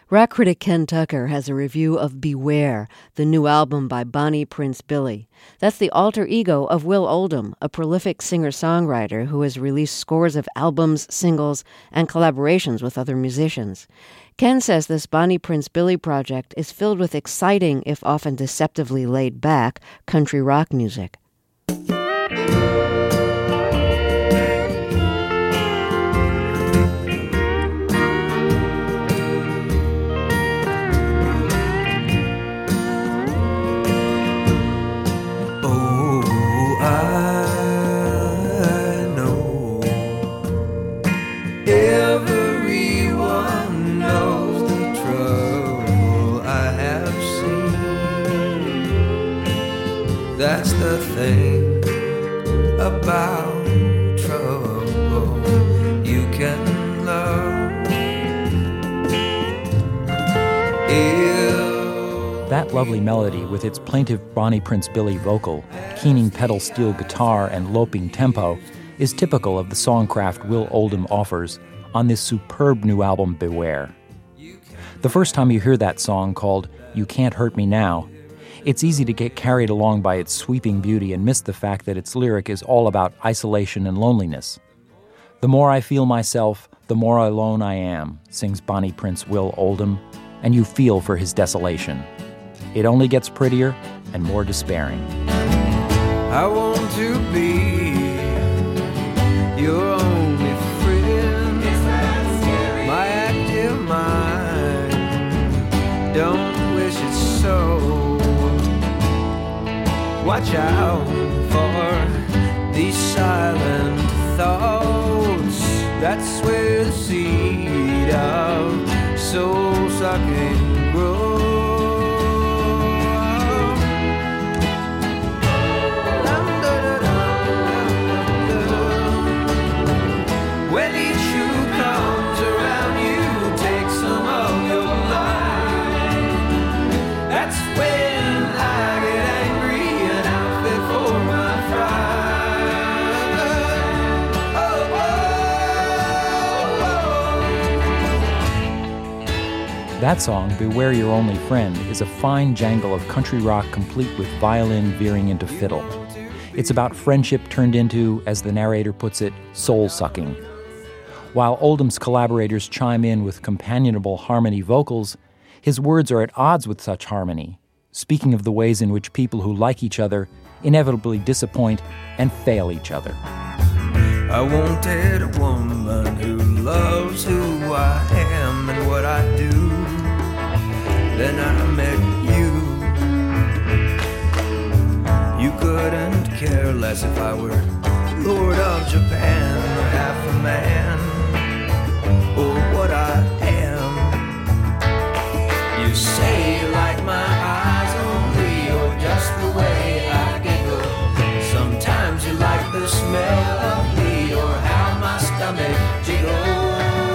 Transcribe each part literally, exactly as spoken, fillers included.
Rock critic Ken Tucker has a review of Beware, the new album by Bonnie Prince Billy. That's the alter ego of Will Oldham, a prolific singer-songwriter who has released scores of albums, singles, and collaborations with other musicians. Ken says this Bonnie Prince Billy project is filled with exciting, if often deceptively laid-back, country rock music. That's the thing about trouble you can love. Ew. That lovely melody with its plaintive Bonnie Prince Billy vocal, keening pedal steel guitar, and loping tempo is typical of the songcraft Will Oldham offers on this superb new album, Beware. The first time you hear that song called You Can't Hurt Me Now, it's easy to get carried along by its sweeping beauty and miss the fact that its lyric is all about isolation and loneliness. The more I feel myself, the more alone I am, sings Bonnie Prince Will Oldham, and you feel for his desolation. It only gets prettier and more despairing. I want to be your only friend, my active mind, don't wish it so. Watch out for these silent thoughts. That's where the seed of soul-sucking grows. When each who comes around you takes some of your life, that's when I get angry. That song, Beware Your Only Friend, is a fine jangle of country rock complete with violin veering into fiddle. It's about friendship turned into, as the narrator puts it, soul-sucking. While Oldham's collaborators chime in with companionable harmony vocals, his words are at odds with such harmony, speaking of the ways in which people who like each other inevitably disappoint and fail each other. I wanted a woman who loves who I am and what I do. Then I met you. You couldn't care less if I were Lord of Japan or half a man or what I am. You say you like my eyes only or just the way I giggle. Sometimes you like the smell of me or how my stomach jiggles.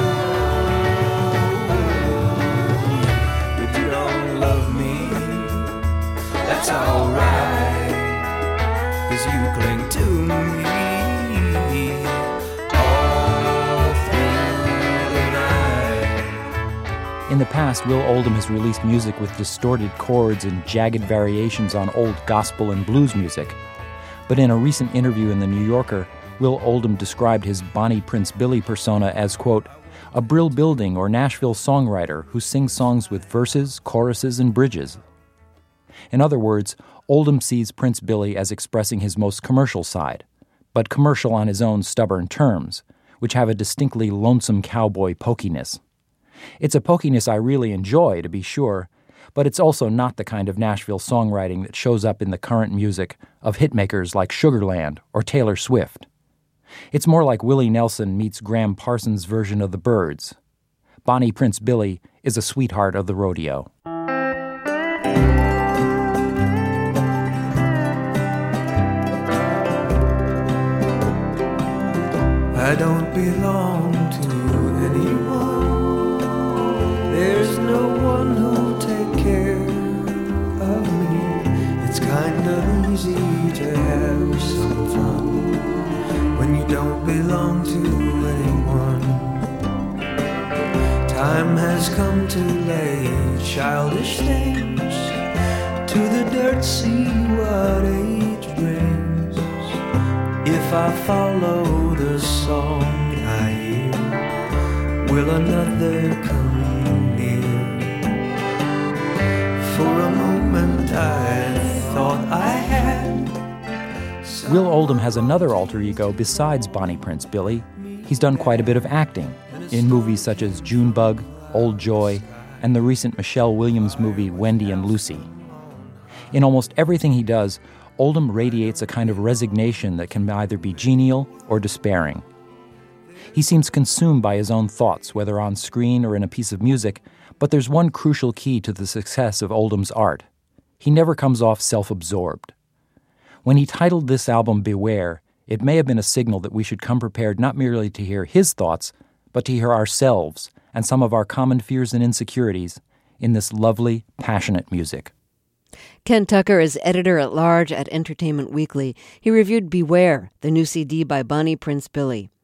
If you don't love me, that's alright, 'cause you cling to me all through the night. In the past, Will Oldham has released music with distorted chords and jagged variations on old gospel and blues music. But in a recent interview in The New Yorker, Will Oldham described his Bonnie Prince Billy persona as, quote, a Brill Building or Nashville songwriter who sings songs with verses, choruses, and bridges. In other words, Oldham sees Prince Billy as expressing his most commercial side, but commercial on his own stubborn terms, which have a distinctly lonesome cowboy pokiness. It's a pokiness I really enjoy, to be sure, but it's also not the kind of Nashville songwriting that shows up in the current music of hitmakers like Sugarland or Taylor Swift. It's more like Willie Nelson meets Graham Parsons' version of the Byrds. Bonnie Prince Billy is a sweetheart of the rodeo. I don't belong to anyone. There's no one who'll take care of me. It's kind of easy to have some fun when you don't belong to anyone. Time time has come to lay childish things to the dirt, see what age brings. If I follow the song I hear, will another come near? For a moment I thought I had. Will Oldham has another alter ego besides Bonnie Prince Billy. He's done quite a bit of acting in movies such as Junebug, Old Joy, and the recent Michelle Williams movie Wendy and Lucy. In almost everything he does, Oldham radiates a kind of resignation that can either be genial or despairing. He seems consumed by his own thoughts, whether on screen or in a piece of music, but there's one crucial key to the success of Oldham's art. He never comes off self-absorbed. When he titled this album Beware, it may have been a signal that we should come prepared not merely to hear his thoughts, but to hear ourselves and some of our common fears and insecurities in this lovely, passionate music. Ken Tucker is editor-at-large at Entertainment Weekly. He reviewed Beware, the new C D by Bonnie Prince Billy.